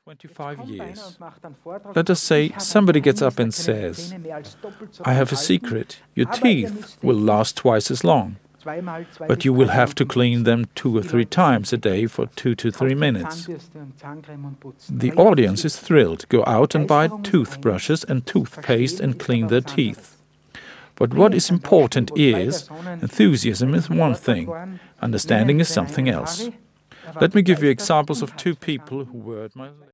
25 years. Let us say somebody gets up and says, "I have a secret. Your teeth will last twice as long, but you will have to clean them 2 or 3 times a day for 2 to 3 minutes." The audience is thrilled. Go out and buy toothbrushes and toothpaste and clean their teeth. But what is important is, enthusiasm is one thing, understanding is something else. Let me give you examples of 2 people who were at my